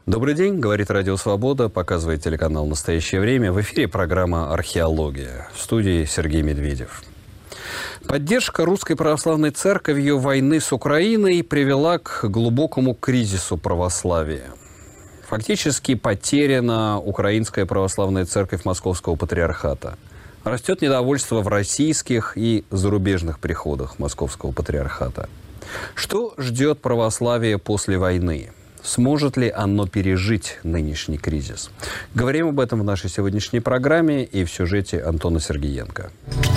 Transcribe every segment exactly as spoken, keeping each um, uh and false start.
Добрый день, говорит Радио Свобода, показывает телеканал «Настоящее время». В эфире программа «Археология». В студии Сергей Медведев. Поддержка Русской Православной Церковью войны с Украиной привела к глубокому кризису православия. Фактически потеряна Украинская Православная Церковь Московского Патриархата. Растет недовольство в российских и зарубежных приходах Московского Патриархата. Что ждет православие после войны? Сможет ли оно пережить нынешний кризис? Говорим об этом в нашей сегодняшней программе и в сюжете Антона Сергеенко.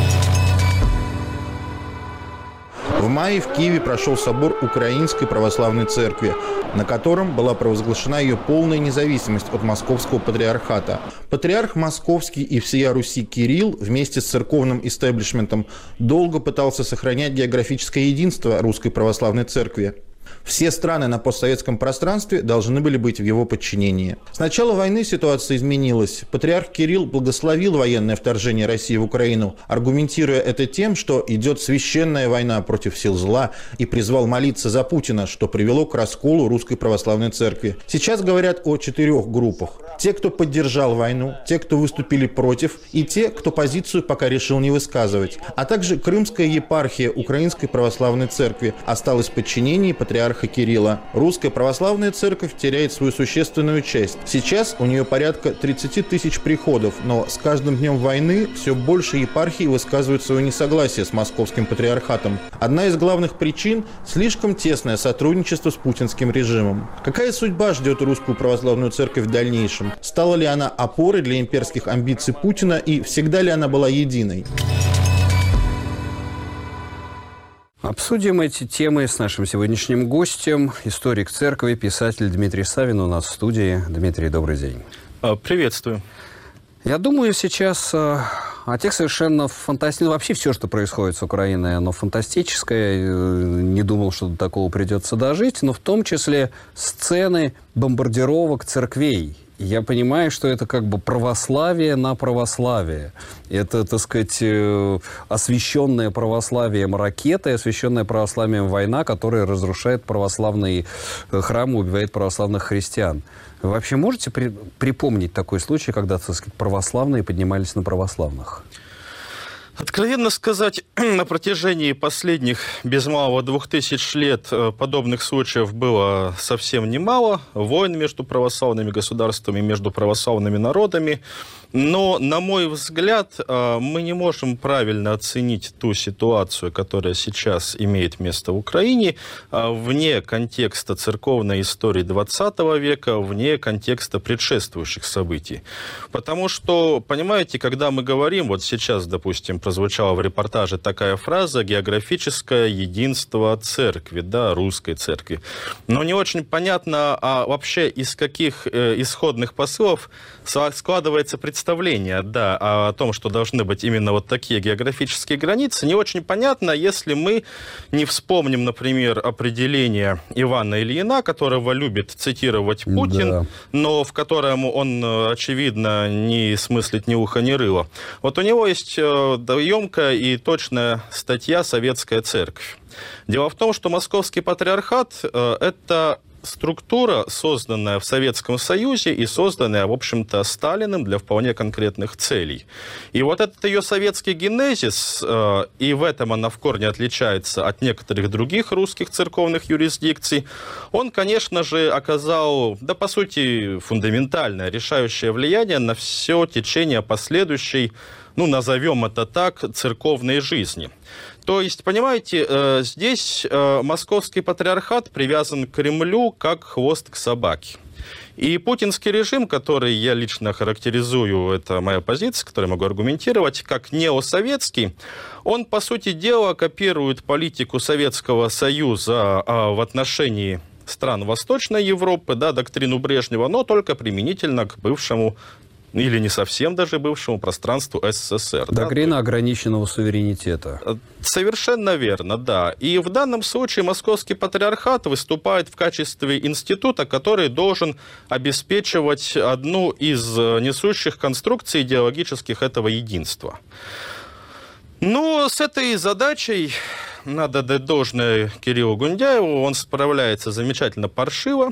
В мае в Киеве прошел собор Украинской Православной Церкви, на котором была провозглашена ее полная независимость от Московского Патриархата. Патриарх Московский и всея Руси Кирилл вместе с церковным истеблишментом долго пытался сохранять географическое единство Русской Православной Церкви. Все страны на постсоветском пространстве должны были быть в его подчинении. С начала войны ситуация изменилась. Патриарх Кирилл благословил военное вторжение России в Украину, аргументируя это тем, что идет священная война против сил зла, и призвал молиться за Путина, что привело к расколу Русской Православной Церкви. Сейчас говорят о четырех группах. Те, кто поддержал войну, те, кто выступили против, и те, кто позицию пока решил не высказывать. А также Крымская епархия Украинской Православной Церкви осталась в подчинении патриарха Кирилла. Русская Православная Церковь теряет свою существенную часть. Сейчас у нее порядка тридцать тысяч приходов, но с каждым днем войны все больше епархий высказывают свое несогласие с Московским Патриархатом. Одна из главных причин – слишком тесное сотрудничество с путинским режимом. Какая судьба ждет Русскую Православную Церковь в дальнейшем? Стала ли она опорой для имперских амбиций Путина и всегда ли она была единой? Обсудим эти темы с нашим сегодняшним гостем, историк церкви, писатель Дмитрий Савин у нас в студии. Дмитрий, добрый день. Приветствую. Я думаю, сейчас о тех совершенно фантастических... Вообще все, что происходит с Украиной, оно фантастическое. Не думал, что до такого придется дожить. Но в том числе сцены бомбардировок церквей. Я понимаю, что это как бы православие на православие. Это, так сказать, освященная православием ракеты, освященная православием война, которая разрушает православные храмы, убивает православных христиан. Вы вообще можете при, припомнить такой случай, когда, так сказать, православные поднимались на православных? Откровенно сказать, на протяжении последних без малого двух тысяч лет подобных случаев было совсем немало. Войн между православными государствами, между православными народами. Но, на мой взгляд, мы не можем правильно оценить ту ситуацию, которая сейчас имеет место в Украине, вне контекста церковной истории двадцатого века, вне контекста предшествующих событий. Потому что, понимаете, когда мы говорим, вот сейчас, допустим, прозвучала в репортаже такая фраза «географическое единство церкви», да, русской церкви. Но не очень понятно, а вообще из каких э, исходных посылов складывается представление, да, о том, что должны быть именно вот такие географические границы. Не очень понятно, если мы не вспомним, например, определение Ивана Ильина, которого любит цитировать Путин, да, но в котором он, очевидно, не смыслит ни уха, ни рыла. Вот у него есть емкая и точная статья «Советская церковь». Дело в том, что Московский Патриархат э, – это структура, созданная в Советском Союзе и созданная, в общем-то, Сталиным для вполне конкретных целей. И вот этот ее советский генезис, э, и в этом она в корне отличается от некоторых других русских церковных юрисдикций, он, конечно же, оказал, да, по сути, фундаментальное, решающее влияние на все течение последующей, ну, назовем это так, церковной жизни. То есть, понимаете, здесь Московский Патриархат привязан к Кремлю как хвост к собаке. И путинский режим, который я лично характеризую, это моя позиция, которую я могу аргументировать, как неосоветский, он, по сути дела, копирует политику Советского Союза в отношении стран Восточной Европы, да, доктрину Брежнева, но только применительно к бывшему, или не совсем даже бывшему пространству СССР. Доктрина да? ограниченного суверенитета. Совершенно верно, да. И в данном случае Московский Патриархат выступает в качестве института, который должен обеспечивать одну из несущих конструкций идеологических этого единства. Но с этой задачей надо дать должное Кириллу Гундяеву, он справляется замечательно паршиво.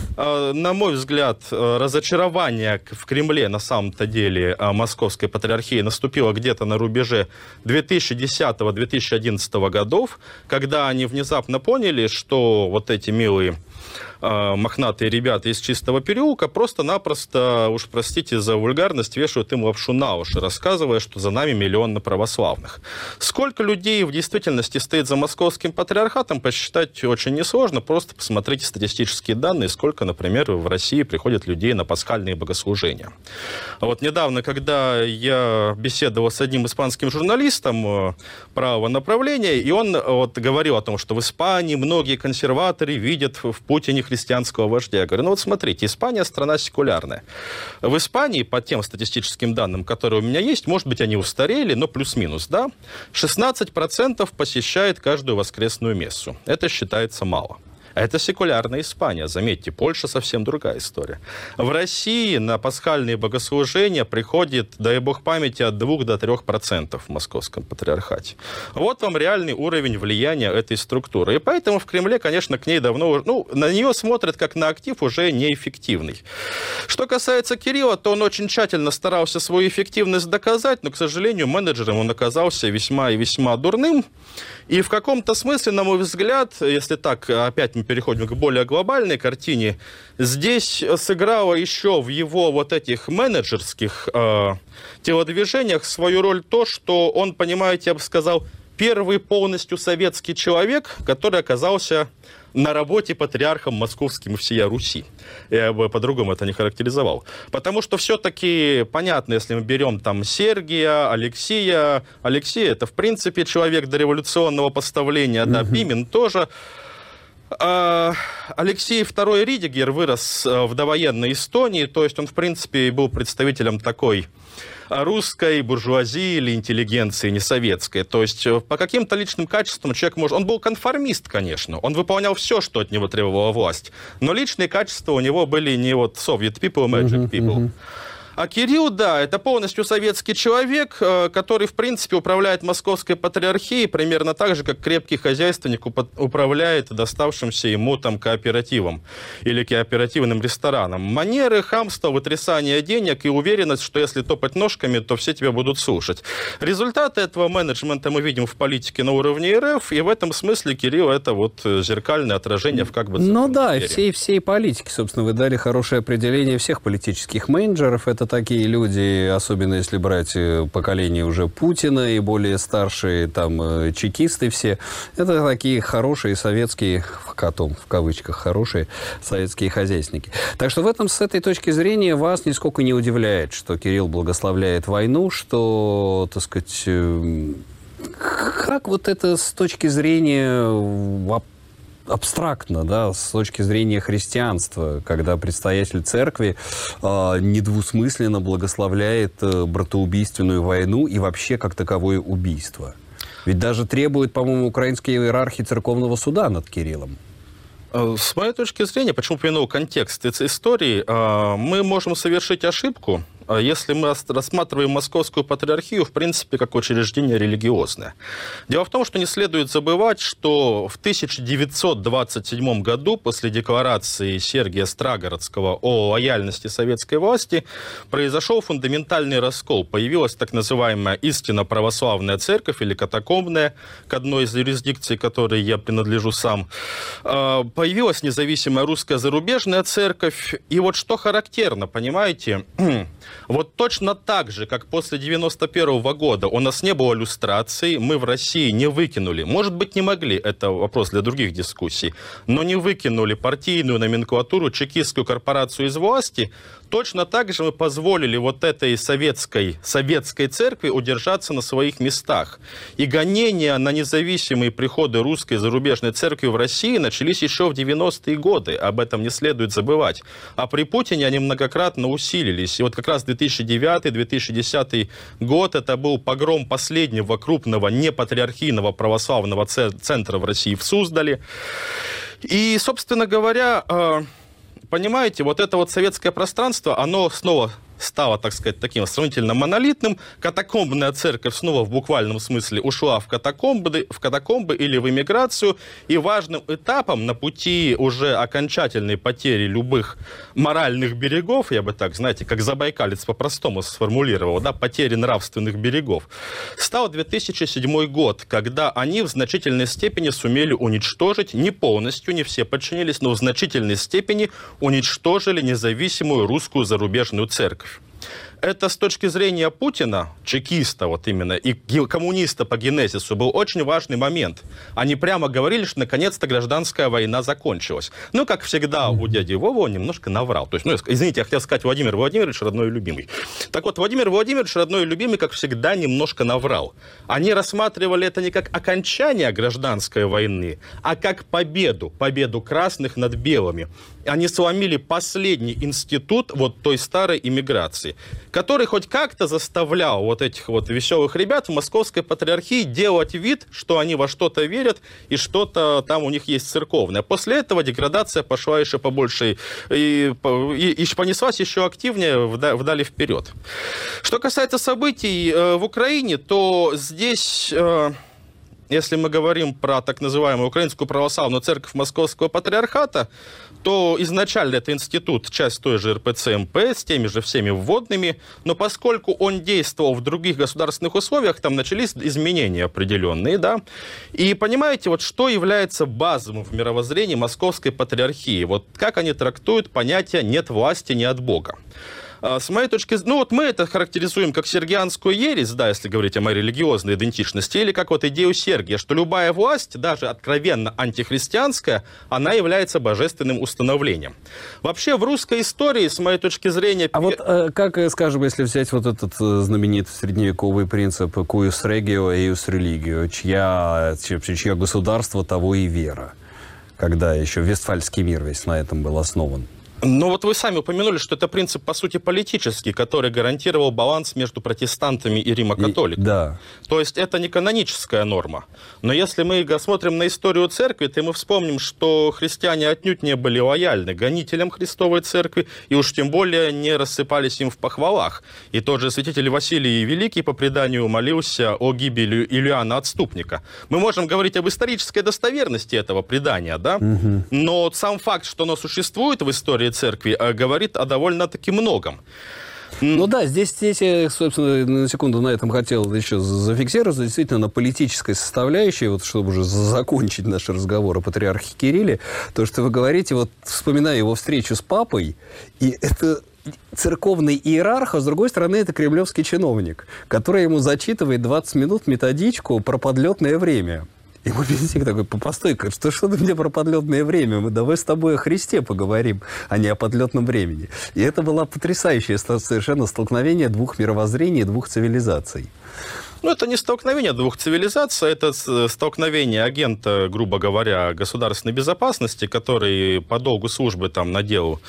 На мой взгляд, разочарование в Кремле на самом-то деле Московской Патриархии наступило где-то на рубеже две тысячи десятого — две тысячи одиннадцатого годов, когда они внезапно поняли, что вот эти милые мохнатые ребята из Чистого переулка просто-напросто, уж простите за вульгарность, вешают им лапшу на уши, рассказывая, что за нами миллион православных. Сколько людей в действительности стоит за московским патриархатом, посчитать очень несложно. Просто посмотрите статистические данные, сколько, например, в России приходит людей на пасхальные богослужения. Вот недавно, когда я беседовал с одним испанским журналистом правого направления, и он вот говорил о том, что в Испании многие консерваторы видят в Путине христианского вождя. Я говорю, ну вот смотрите, Испания страна секулярная. В Испании, по тем статистическим данным, которые у меня есть, может быть, они устарели, но плюс-минус, да, шестнадцать процентов посещает каждую воскресную мессу. Это считается мало. Это секулярная Испания. Заметьте, Польша совсем другая история. В России на пасхальные богослужения приходит, дай бог памяти, от двух до трёх процентов в Московском патриархате. Вот вам реальный уровень влияния этой структуры. И поэтому в Кремле, конечно, к ней давно... Ну, на нее смотрят как на актив уже неэффективный. Что касается Кирилла, то он очень тщательно старался свою эффективность доказать, но, к сожалению, менеджером он оказался весьма и весьма дурным. И в каком-то смысле, на мой взгляд, если так, опять мы переходим к более глобальной картине, здесь сыграло еще в его вот этих менеджерских э, телодвижениях свою роль то, что он, понимаете, я бы сказал, первый полностью советский человек, который оказался на работе патриархом московским и всея Руси. Я бы по-другому это не характеризовал. Потому что все-таки понятно, если мы берем там Сергия, Алексея. Алексей — это, в принципе, человек дореволюционного поставления, да, Пимен тоже. Алексей второй Ридигер вырос в довоенной Эстонии, то есть он, в принципе, был представителем такой русской буржуазии или интеллигенции, не советской. То есть по каким-то личным качествам человек может... Он был конформист, конечно. Он выполнял все, что от него требовала власть. Но личные качества у него были не вот Soviet people, magic people. Uh-huh, uh-huh. А Кирилл, да, это полностью советский человек, который, в принципе, управляет Московской Патриархией примерно так же, как крепкий хозяйственник управляет доставшимся ему там кооперативом или кооперативным рестораном. Манеры, хамство, вытрясание денег и уверенность, что если топать ножками, то все тебя будут слушать. Результаты этого менеджмента мы видим в политике на уровне РФ, и в этом смысле Кирилл — это вот зеркальное отражение в как бы... Ну да, и всей, всей политики, собственно, вы дали хорошее определение всех политических менеджеров. Это такие люди, особенно если брать поколение уже Путина и более старшие там чекисты все, это такие хорошие советские, котом в кавычках, хорошие советские хозяйственники. Так что в этом, с этой точки зрения, вас нисколько не удивляет, что Кирилл благословляет войну, что, так сказать, как вот это с точки зрения абстрактно, да, с точки зрения христианства, когда предстоятель церкви э, недвусмысленно благословляет э, братоубийственную войну и вообще как таковое убийство. Ведь даже требует, по-моему, украинские иерархи церковного суда над Кириллом. С моей точки зрения, почему упомянул контекст этой истории, мы можем совершить ошибку, если мы рассматриваем Московскую Патриархию, в принципе, как учреждение религиозное. Дело в том, что не следует забывать, что в тысяча девятьсот двадцать седьмом году, после декларации Сергия Страгородского о лояльности советской власти, произошел фундаментальный раскол. Появилась так называемая истинно православная церковь, или катакомбная, к одной из юрисдикций, которой я принадлежу сам. Появилась независимая русская зарубежная церковь. И вот что характерно, понимаете... Вот точно так же, как после девяносто первого года у нас не было люстрации, мы в России не выкинули, может быть, не могли, это вопрос для других дискуссий, но не выкинули партийную номенклатуру, чекистскую корпорацию из власти, точно так же мы позволили вот этой советской, советской церкви удержаться на своих местах. И гонения на независимые приходы русской зарубежной церкви в России начались еще в девяностые годы, об этом не следует забывать. А при Путине они многократно усилились. И вот как раз две тысячи девятый — две тысячи десятый год это был погром последнего крупного непатриархийного православного центра в России в Суздале. И, собственно говоря, понимаете, вот это вот советское пространство, оно снова стала, так сказать, таким сравнительно монолитным. Катакомбная церковь снова в буквальном смысле ушла в катакомбы, в катакомбы или в эмиграцию. И важным этапом на пути уже окончательной потери любых моральных берегов, я бы так, знаете, как забайкалец по-простому сформулировал, да, потери нравственных берегов, стал две тысячи седьмой год, когда они в значительной степени сумели уничтожить, не полностью, не все подчинились, но в значительной степени уничтожили независимую русскую зарубежную церковь. Это с точки зрения Путина, чекиста вот именно, и коммуниста по генезису, был очень важный момент. Они прямо говорили, что наконец-то гражданская война закончилась. Ну, как всегда, у дяди Вова он немножко наврал. То есть, ну, извините, я хотел сказать Владимир Владимирович, родной и любимый. Так вот, Владимир Владимирович, родной и любимый, как всегда, немножко наврал. Они рассматривали это не как окончание гражданской войны, а как победу, победу красных над белыми. Они сломили последний институт вот той старой иммиграции, который хоть как-то заставлял вот этих вот веселых ребят в Московской Патриархии делать вид, что они во что-то верят и что-то там у них есть церковное. После этого деградация пошла еще побольше и, и, и понеслась еще активнее вдали вперед. Что касается событий э, в Украине, то здесь... Э, Если мы говорим про так называемую Украинскую православную церковь Московского Патриархата, то изначально это институт, часть той же эр пэ цэ эм пэ, с теми же всеми вводными, но поскольку он действовал в других государственных условиях, там начались изменения определенные, да, и понимаете, вот что является базовым в мировоззрении Московской Патриархии, вот как они трактуют понятие «нет власти ни от Бога». С моей точки зрения, ну вот мы это характеризуем как сергианскую ересь, да, если говорить о моей религиозной идентичности, или как вот идею Сергия, что любая власть, даже откровенно антихристианская, она является божественным установлением. Вообще в русской истории, с моей точки зрения... А вот как, скажем, если взять вот этот знаменитый средневековый принцип «cuius regio, eius religio», чья, чье государство, того и вера, когда еще Вестфальский мир весь на этом был основан. Ну вот вы сами упомянули, что это принцип, по сути, политический, который гарантировал баланс между протестантами и римокатоликами. Да. То есть это не каноническая норма. Но если мы смотрим на историю церкви, то мы вспомним, что христиане отнюдь не были лояльны гонителям Христовой церкви, и уж тем более не рассыпались им в похвалах. И тот же святитель Василий Великий по преданию молился о гибели Иоанна Отступника. Мы можем говорить об исторической достоверности этого предания, да? Угу. Но сам факт, что оно существует в истории церкви, говорит о довольно-таки многом. Ну да, здесь, здесь я, собственно, на секунду на этом хотел еще зафиксироваться, действительно, на политической составляющей, вот чтобы уже закончить наш разговор о патриархе Кирилле, то, что вы говорите, вот вспоминая его встречу с папой, и это... церковный иерарх, а с другой стороны это кремлевский чиновник, который ему зачитывает двадцать минут методичку про подлетное время. И мой бизнесник такой: постой-ка, что, что ты мне про подлетное время? Мы давай с тобой о Христе поговорим, а не о подлетном времени. И это было потрясающее совершенно столкновение двух мировоззрений, двух цивилизаций. Ну, это не столкновение двух цивилизаций, это столкновение агента, грубо говоря, государственной безопасности, который по долгу службы там надел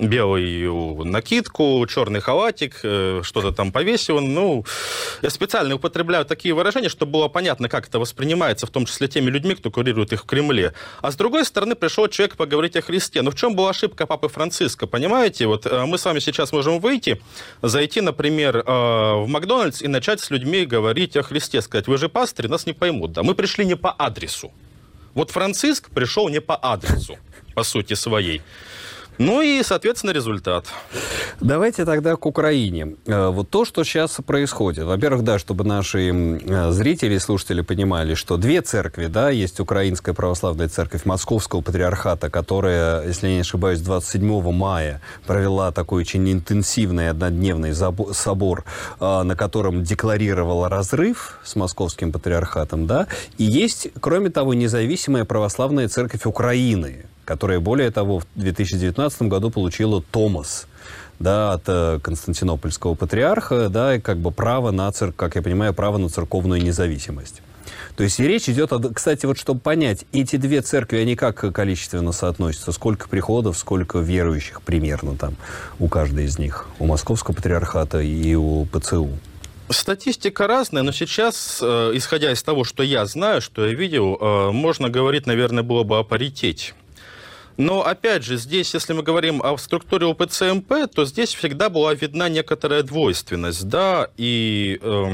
белую накидку, черный халатик, что-то там повесил. Ну, я специально употребляю такие выражения, чтобы было понятно, как это воспринимается, в том числе теми людьми, кто курирует их в Кремле. А с другой стороны, пришел человек поговорить о Христе. Но в чем была ошибка папы Франциска, понимаете? Вот мы с вами сейчас можем выйти, зайти, например, в Макдональдс и начать с людьми говорить о Христе, сказать: вы же пастырь, нас не поймут. Да, мы пришли не по адресу. Вот Франциск пришел не по адресу, по сути своей. Ну и, соответственно, результат. Давайте тогда к Украине. Вот то, что сейчас происходит. Во-первых, да, чтобы наши зрители и слушатели понимали, что две церкви, да, есть Украинская православная церковь Московского Патриархата, которая, если я не ошибаюсь, двадцать седьмого мая провела такой очень интенсивный однодневный собор, на котором декларировала разрыв с Московским Патриархатом, да, и есть, кроме того, независимая православная церковь Украины, которая, более того, в две тысячи девятнадцатом году получила Томос, да, от Константинопольского патриарха, да, и как бы право на, цер... как я понимаю, право на церковную независимость. То есть и речь идет о... Кстати, вот чтобы понять, эти две церкви, они как количественно соотносятся? Сколько приходов, сколько верующих примерно там у каждой из них? У Московского патриархата и у пэ цэ у? Статистика разная, но сейчас, исходя из того, что я знаю, что я видел, можно говорить, наверное, было бы о паритете. Но, опять же, здесь, если мы говорим о структуре УПЦ-МП, то здесь всегда была видна некоторая двойственность, да, и э,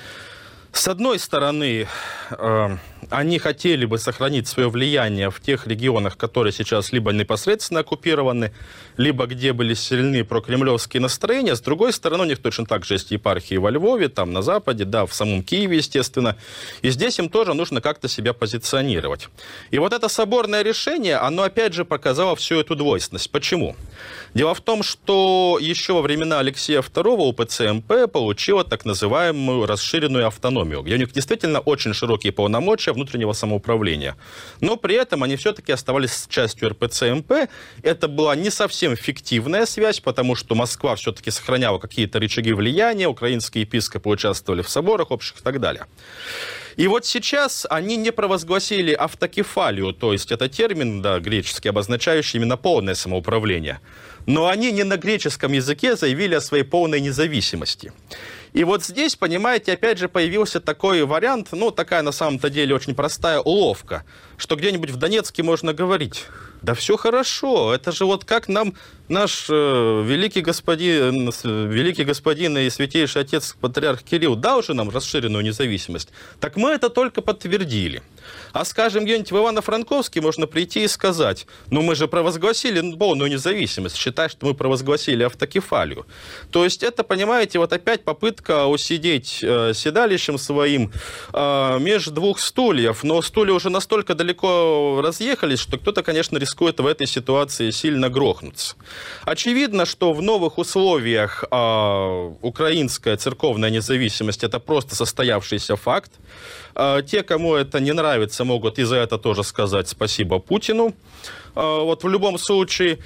с одной стороны, э, они хотели бы сохранить свое влияние в тех регионах, которые сейчас либо непосредственно оккупированы, либо где были сильны прокремлевские настроения. С другой стороны, у них точно так же есть епархии во Львове, там на Западе, да, в самом Киеве, естественно. И здесь им тоже нужно как-то себя позиционировать. И вот это соборное решение, оно опять же показало всю эту двойственность. Почему? Дело в том, что еще во времена Алексея второго УПЦ-МП получила так называемую расширенную автономию, где у них действительно очень широкие полномочия внутреннего самоуправления. Но при этом они все-таки оставались частью РПЦ-МП. Это была не совсем фиктивная связь, потому что Москва все-таки сохраняла какие-то рычаги влияния, украинские епископы участвовали в соборах общих и так далее. И вот сейчас они не провозгласили автокефалию, то есть это термин, да, греческий, обозначающий именно полное самоуправление. Но они не на греческом языке заявили о своей полной независимости. И вот здесь, понимаете, опять же появился такой вариант, ну, такая на самом-то деле очень простая уловка, что где-нибудь в Донецке можно говорить: да все хорошо, это же вот как нам наш э, великий господин, великий господин и святейший отец патриарх Кирилл дал же нам расширенную независимость, так мы это только подтвердили. А скажем, где-нибудь в Ивано-Франковске можно прийти и сказать: ну мы же провозгласили полную независимость, считай, что мы провозгласили автокефалию. То есть это, понимаете, вот опять попытка усидеть э, седалищем своим э, между двух стульев, но стулья уже настолько далеко разъехались, что кто-то, конечно, рискует в этой ситуации сильно грохнуться. Очевидно, что в новых условиях э, украинская церковная независимость – это просто состоявшийся факт. Э, те, кому это не нравится, могут и за это тоже сказать спасибо Путину. Э, вот в любом случае.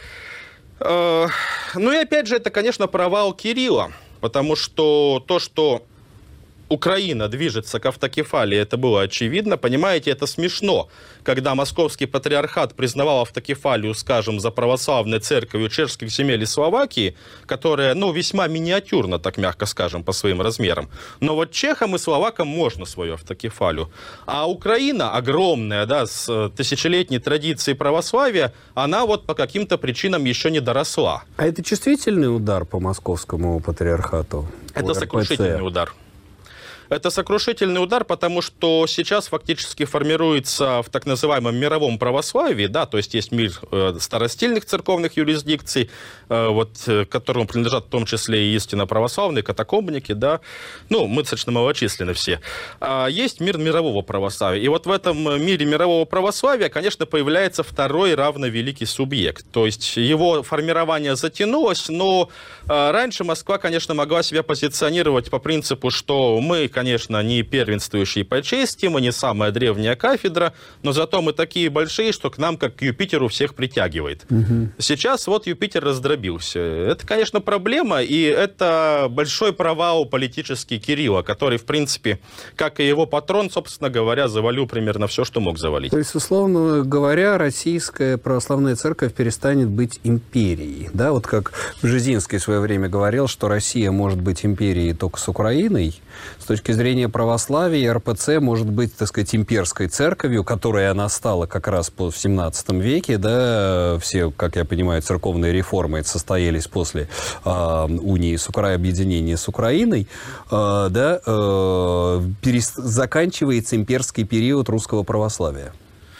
Э, ну и опять же, это, конечно, провал Кирилла, потому что то, что Украина движется к автокефалии, это было очевидно. Понимаете, это смешно, когда Московский патриархат признавал автокефалию, скажем, за православной церковью чешских земель и Словакии, которая, ну, весьма миниатюрна, так мягко скажем, по своим размерам. Но вот чехам и словакам можно свою автокефалию. А Украина, огромная, да, с тысячелетней традицией православия, она вот по каким-то причинам еще не доросла. А это чувствительный удар по Московскому патриархату? Это сокрушительный удар. Это сокрушительный удар, потому что сейчас фактически формируется в так называемом мировом православии, да, то есть есть мир э, старостильных церковных юрисдикций, э, вот, э, к которым принадлежат в том числе и истинно православные, катакомбники, да, ну, мы достаточно малочисленны все. А есть мир мирового православия. И вот в этом мире мирового православия, конечно, появляется второй равновеликий субъект. То есть его формирование затянулось, но э, раньше Москва, конечно, могла себя позиционировать по принципу, что мы, конечно, не первенствующие по чести, мы не самая древняя кафедра, но зато мы такие большие, что к нам, как к Юпитеру, всех притягивает. Угу. Сейчас вот Юпитер раздробился. Это, конечно, проблема, и это большой провал политический Кирилла, который, в принципе, как и его патрон, собственно говоря, завалил примерно все, что мог завалить. То есть, условно говоря, Российская православная церковь перестанет быть империей. Да, вот как Бжезинский в свое время говорил, что Россия может быть империей только с Украиной. С точки зрения православия, РПЦ может быть, так сказать, имперской церковью, которой она стала как раз в семнадцатом веке, да, все, как я понимаю, церковные реформы состоялись после э, унии с Украиной, объединения с Украиной, э, да, э, перес... заканчивается имперский период русского православия.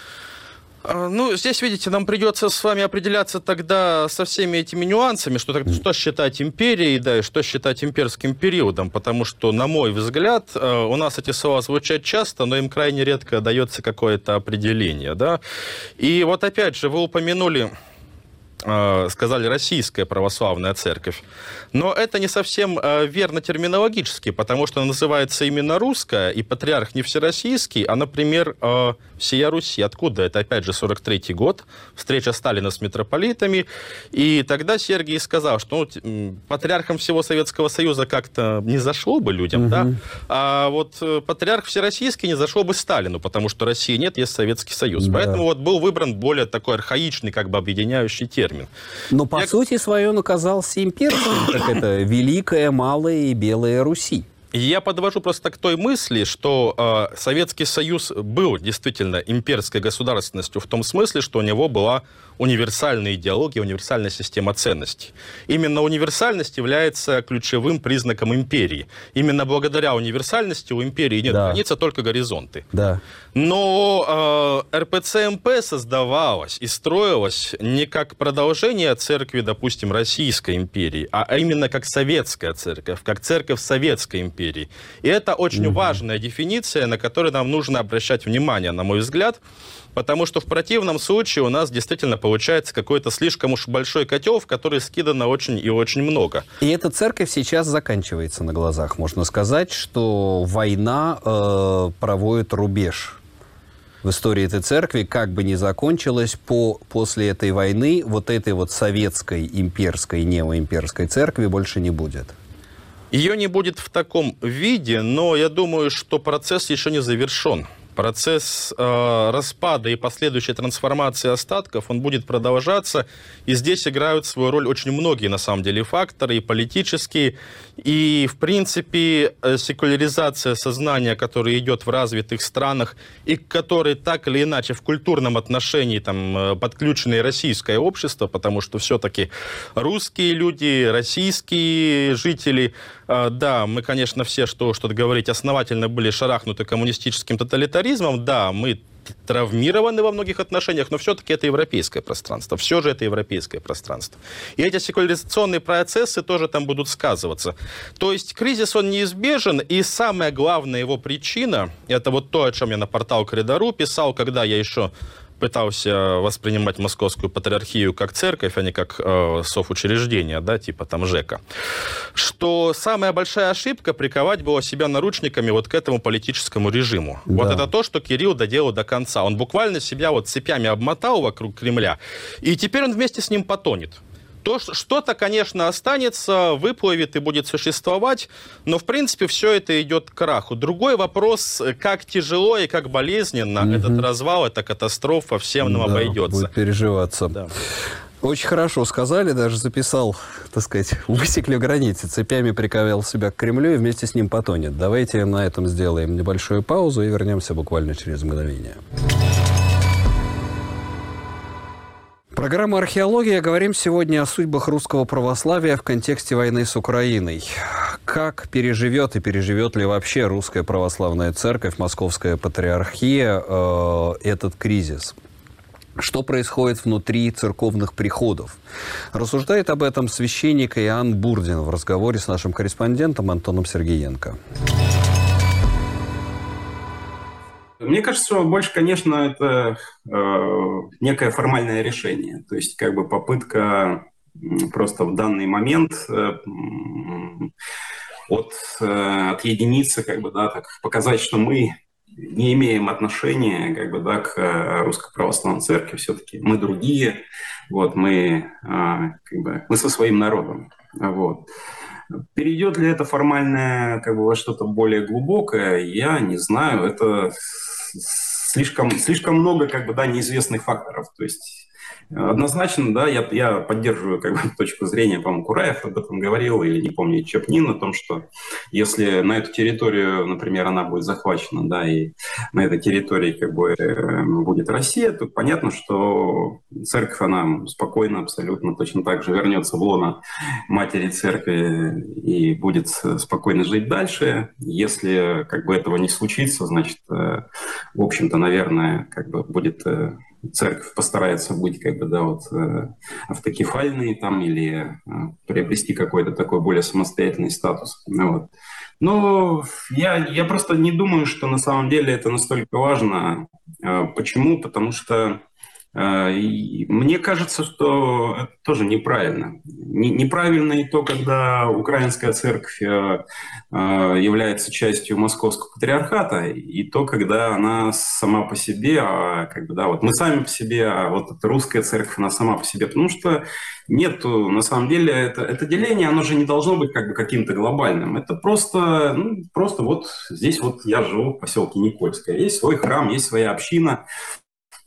Ну, здесь, видите, нам придется с вами определяться тогда со всеми этими нюансами, что, что считать империей, да, и что считать имперским периодом, потому что, на мой взгляд, у нас эти слова звучат часто, но им крайне редко дается какое-то определение, да. И вот опять же, вы упомянули, сказали, Российская православная церковь. Но это не совсем верно терминологически, потому что она называется именно русская, и патриарх не всероссийский, а, например, всея Руси. Откуда это? Опять же, сорок третий год, встреча Сталина с митрополитами, и тогда Сергий сказал, что ну, патриархом всего Советского Союза как-то не зашло бы людям, угу. да? А вот патриарх всероссийский не зашло бы Сталину, потому что России нет, есть Советский Союз. Да. Поэтому вот был выбран более такой архаичный, как бы объединяющий термин. Но по Я... сути своей он оказался имперцем, как это Великая, Малая и Белая Руси. Я подвожу просто к той мысли, что э, Советский Союз был действительно имперской государственностью в том смысле, что у него была универсальная идеология, универсальная система ценностей. Именно универсальность является ключевым признаком империи. Именно благодаря универсальности у империи нет да. границ, а только горизонты. Да. Но э, эр пэ цэ эм пэ создавалась и строилась не как продолжение церкви, допустим, Российской империи, а именно как советская церковь, как церковь Советской империи. И это очень mm-hmm. важная дефиниция, на которую нам нужно обращать внимание, на мой взгляд, потому что в противном случае у нас действительно получается какой-то слишком уж большой котел, в который скидано очень и очень много. И эта церковь сейчас заканчивается на глазах. Можно сказать, что война э, проводит рубеж в истории этой церкви, как бы ни закончилась, по, после этой войны вот этой вот советской, имперской, неоимперской церкви больше не будет. Ее не будет в таком виде, но я думаю, что процесс еще не завершен. Процесс э, распада и последующей трансформации остатков, он будет продолжаться. И здесь играют свою роль очень многие, на самом деле, факторы, и политические. И, в принципе, секуляризация сознания, которая идет в развитых странах, и к которой так или иначе в культурном отношении там, подключено и российское общество, потому что все-таки русские люди, российские жители, э, да, мы, конечно, все, что, что-то говорить, основательно были шарахнуты коммунистическим тоталитаризмом. Да, мы травмированы во многих отношениях, но все-таки это европейское пространство. Все же это европейское пространство. И эти секуляризационные процессы тоже там будут сказываться. То есть кризис, он неизбежен, и самая главная его причина, это вот то, о чем я на портал Коридору писал, когда я еще пытался воспринимать Московскую патриархию как церковь, а не как э, совучреждение, да, типа там ЖЭКа, что самая большая ошибка приковать было себя наручниками вот к этому политическому режиму. Да. Вот это то, что Кирилл доделал до конца. Он буквально себя вот цепями обмотал вокруг Кремля, и теперь он вместе с ним потонет. То, что-то, конечно, останется, выплывет и будет существовать, но, в принципе, все это идет к краху. Другой вопрос, как тяжело и как болезненно mm-hmm. этот развал, эта катастрофа всем нам да, обойдется. Будет переживаться. Да. Очень хорошо сказали, даже записал, так сказать, высекли границы, цепями приковал себя к Кремлю и вместе с ним потонет. Давайте на этом сделаем небольшую паузу и вернемся буквально через мгновение. Программа «Археология». Говорим сегодня о судьбах русского православия в контексте войны с Украиной. Как переживет и переживет ли вообще русская православная церковь, Московская патриархия э, этот кризис? Что происходит внутри церковных приходов? Рассуждает об этом священник Иоанн Бурдин в разговоре с нашим корреспондентом Антоном Сергеенко. Мне кажется, что больше, конечно, это э, некое формальное решение. То есть, как бы попытка просто в данный момент э, от, э, отъединиться, как бы, да, так, показать, что мы не имеем отношения, как бы, да, к Русской Православной Церкви. Все-таки мы другие, вот, мы, э, как бы, мы со своим народом. Вот. Перейдет ли это формальное, как бы, во что-то более глубокое, я не знаю. Это слишком, слишком много, как бы, да, неизвестных факторов. То есть однозначно, да, я, я поддерживаю, как бы, точку зрения, по-моему, Кураев об этом говорил, или, не помню, Чепнин, о том, что если на эту территорию, например, она будет захвачена, да, и на этой территории, как бы, будет Россия, то понятно, что церковь, она спокойно, абсолютно точно так же вернется в лоно матери церкви и будет спокойно жить дальше. Если, как бы, этого не случится, значит, в общем-то, наверное, как бы будет... Церковь постарается быть, как бы, да, вот, э, автокефальной там, или э, приобрести какой-то такой более самостоятельный статус. Вот. Но я, я просто не думаю, что на самом деле это настолько важно. Э, почему? Потому что э, и мне кажется, что это тоже неправильно. Не, неправильно и то, когда украинская церковь э, является частью Московского патриархата, и то, когда она сама по себе, а, как бы, да, вот мы сами по себе, а вот эта русская церковь, она сама по себе. Потому что нет, на самом деле, это, это деление, оно же не должно быть, как бы, каким-то глобальным. Это просто, ну, просто вот здесь вот я живу в поселке Никольское. Есть свой храм, есть своя община.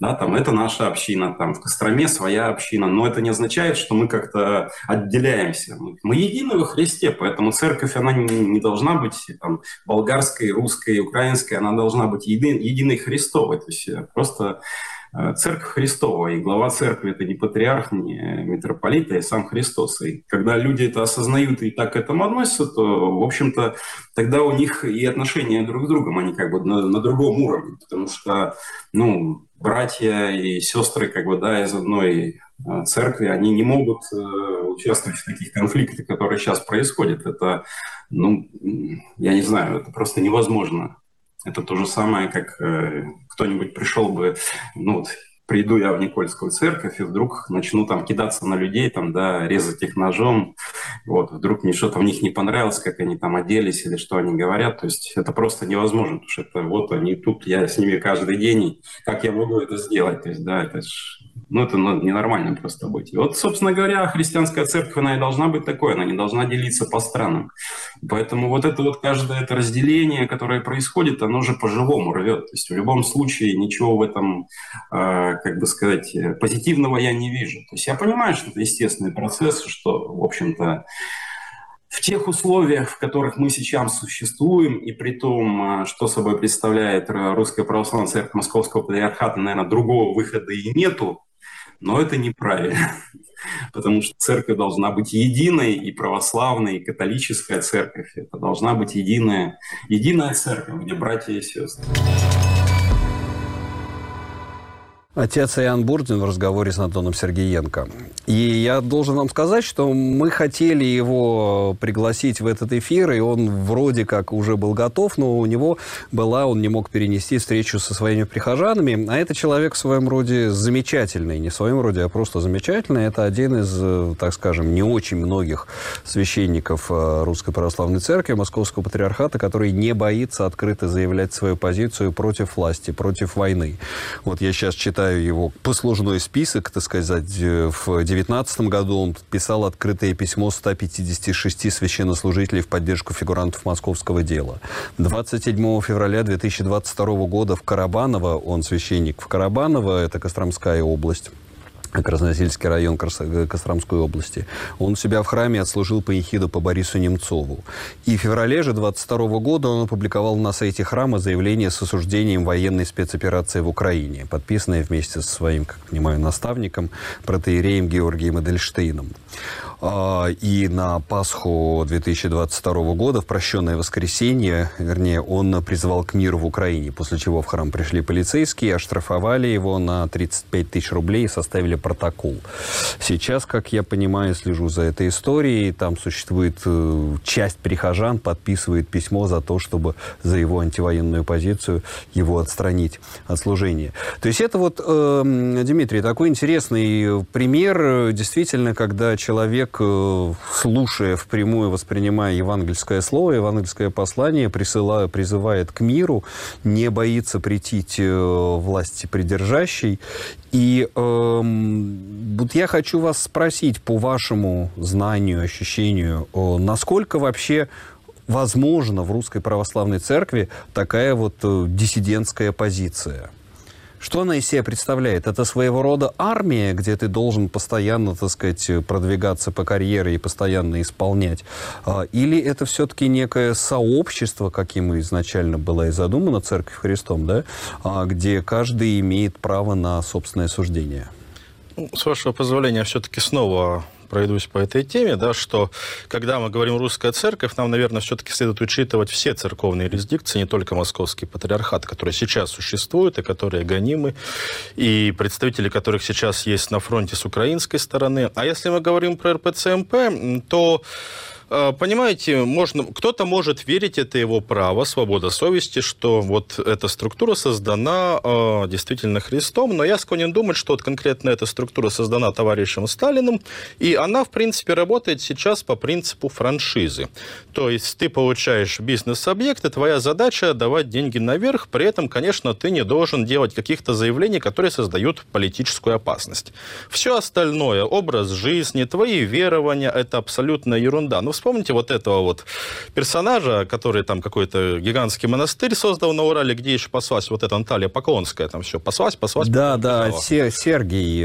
да, там это наша община, там в Костроме своя община, но это не означает, что мы как-то отделяемся. Мы едины во Христе, поэтому церковь, она не, не должна быть там болгарской, русской, украинской, она должна быть еди, единой Христовой, то есть просто Церковь Христова, и глава церкви – это не патриарх, не митрополит, а сам Христос. И когда люди это осознают и так к этому относятся, то, в общем-то, тогда у них и отношения друг с другом, они как бы на, на другом уровне. Потому что, ну, братья и сестры как бы, да, из одной церкви, они не могут участвовать в таких конфликтах, которые сейчас происходят. Это, ну, я не знаю, это просто невозможно. Это то же самое, как э, кто-нибудь пришел бы, ну вот, приду я в Никольскую церковь и вдруг начну там кидаться на людей, там, да, резать их ножом, вот, вдруг мне что-то в них не понравилось, как они там оделись или что они говорят, то есть это просто невозможно, потому что это вот они тут, я с ними каждый день, и как я могу это сделать, то есть, да, это ж, ну, это ну, ненормально просто быть. И вот, собственно говоря, христианская церковь, она и должна быть такой, она не должна делиться по странам. Поэтому вот это вот каждое это разделение, которое происходит, оно же по-живому рвет. То есть в любом случае ничего в этом, э, как бы сказать, позитивного я не вижу. То есть я понимаю, что это естественный процесс, что, в общем-то, в тех условиях, в которых мы сейчас существуем, и при том, что собой представляет Русская Православная Церковь Московского Патриархата, наверное, другого выхода и нету, но это неправильно, потому что церковь должна быть единой, и православная, и католическая церковь. Это должна быть единая, единая церковь, где братья и сестры. Отец Иоанн Бурдин в разговоре с Антоном Сергеенко. И я должен вам сказать, что мы хотели его пригласить в этот эфир, и он вроде как уже был готов, но у него была, он не мог перенести встречу со своими прихожанами. А это человек в своем роде замечательный, не в своем роде, а просто замечательный. Это один из, так скажем, не очень многих священников Русской Православной Церкви, Московского Патриархата, который не боится открыто заявлять свою позицию против власти, против войны. Вот я сейчас читаю его послужной список, так сказать. В девятнадцатом году он подписал открытое письмо ста пятидесяти шести священнослужителей в поддержку фигурантов московского дела. двадцать седьмого февраля две тысячи двадцать второго года в Карабаново, он священник в Карабаново, это Костромская область, Красносельский район Костромской области. Он себя в храме отслужил панихиду по Борису Немцову. И в феврале же двадцать второго года он опубликовал на сайте храма заявление с осуждением военной спецоперации в Украине, подписанное вместе со своим, как понимаю, наставником, протоиереем Георгием Эдельштейном. И на Пасху две тысячи двадцать второго года, в прощенное воскресенье, вернее, он призвал к миру в Украине, после чего в храм пришли полицейские, оштрафовали его на тридцать пять тысяч рублей и составили протокол. Сейчас, как я понимаю, слежу за этой историей, там существует часть прихожан, подписывает письмо за то, чтобы за его антивоенную позицию его отстранить от служения. То есть это вот, э, Дмитрий, такой интересный пример, действительно, когда человек, слушая впрямую, воспринимая евангельское слово, евангельское послание, присылая, призывает к миру, не боится претить власти придержащей. И э, вот я хочу вас спросить по вашему знанию, ощущению, э, насколько вообще возможно в Русской Православной Церкви такая вот э, диссидентская позиция? Что она из себя представляет? Это своего рода армия, где ты должен постоянно, так сказать, продвигаться по карьере и постоянно исполнять? Или это все-таки некое сообщество, каким изначально была и задумана Церковь Христом, да? Где каждый имеет право на собственное суждение? С вашего позволения, все-таки снова пройдусь по этой теме, да, что когда мы говорим «русская церковь», нам, наверное, все-таки следует учитывать все церковные юрисдикции, не только Московский Патриархат, который сейчас существует и которые гонимы, и представители которых сейчас есть на фронте с украинской стороны. А если мы говорим про эр пэ цэ эм пэ, то... Понимаете, можно, кто-то может верить, это его право, свобода совести, что вот эта структура создана э, действительно Христом, но я склонен думать, что вот конкретно эта структура создана товарищем Сталиным, и она, в принципе, работает сейчас по принципу франшизы. То есть ты получаешь бизнес-объект, и твоя задача давать деньги наверх, при этом, конечно, ты не должен делать каких-то заявлений, которые создают политическую опасность. Все остальное, образ жизни, твои верования, это абсолютно ерунда. Но вспомните вот этого вот персонажа, который там какой-то гигантский монастырь создал на Урале, где еще паслась вот эта Наталья Поклонская, там все паслась, паслась. Да, да, Сергий.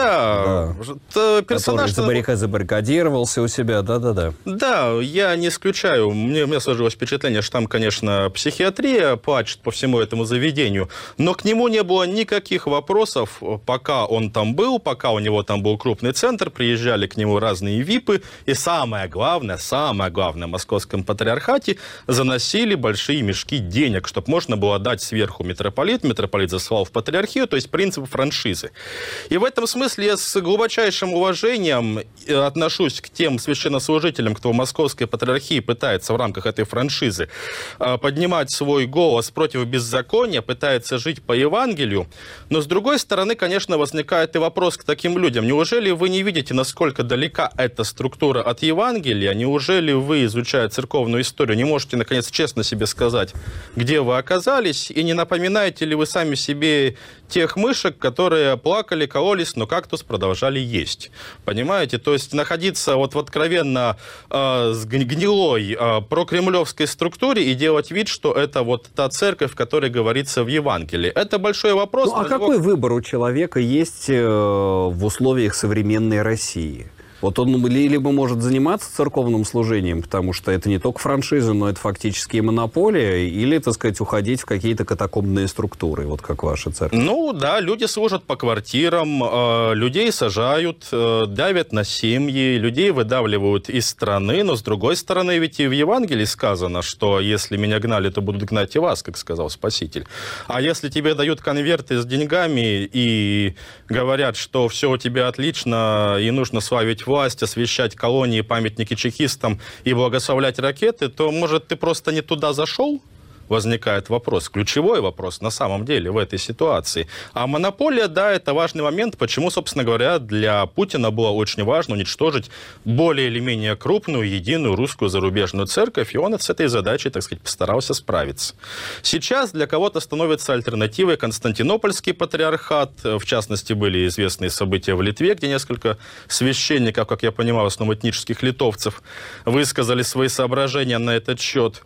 Да, да. персонаж... Который забаррикадировался у себя, да-да-да. Да, я не исключаю. Мне, у меня сложилось впечатление, что там, конечно, психиатрия плачет по всему этому заведению, но к нему не было никаких вопросов, пока он там был, пока у него там был крупный центр, приезжали к нему разные випы, и самое главное, самое главное, в Московском патриархате заносили большие мешки денег, чтобы можно было дать сверху митрополит, митрополит засылал в патриархию, то есть принцип франшизы. И в этом смысле я с глубочайшим уважением отношусь к тем священнослужителям, кто в Московской патриархии пытается в рамках этой франшизы поднимать свой голос против беззакония, пытается жить по Евангелию. Но, с другой стороны, конечно, возникает и вопрос к таким людям. Неужели вы не видите, насколько далека эта структура от Евангелия? Неужели вы, изучая церковную историю, не можете, наконец, честно себе сказать, где вы оказались? И не напоминаете ли вы сами себе тех мышек, которые плакали, кололись, но кактус продолжали есть? Понимаете? То есть находиться вот в откровенно э, гнилой э, прокремлевской структуре и делать вид, что это вот та церковь, в которой говорится в Евангелии. Это большой вопрос. Ну, а какой него... выбор у человека есть э, в условиях современной России? Вот он либо может заниматься церковным служением, потому что это не только франшиза, но это фактически и монополия, или, так сказать, уходить в какие-то катакомбные структуры, вот как ваша церковь. Ну, да, люди служат по квартирам, э, людей сажают, э, давят на семьи, людей выдавливают из страны, но, с другой стороны, ведь и в Евангелии сказано, что если меня гнали, то будут гнать и вас, как сказал Спаситель. А если тебе дают конверты с деньгами и говорят, что все у тебя отлично и нужно славить власть, освещать колонии, памятники чекистам и благословлять ракеты, то, может, ты просто не туда зашел? Возникает вопрос, ключевой вопрос на самом деле в этой ситуации. А монополия, да, это важный момент, почему, собственно говоря, для Путина было очень важно уничтожить более или менее крупную, единую русскую зарубежную церковь, и он с этой задачей, так сказать, постарался справиться. Сейчас для кого-то становится альтернативой Константинопольский патриархат, в частности, были известные события в Литве, где несколько священников, как я понимаю, в основном этнических литовцев, высказали свои соображения на этот счет.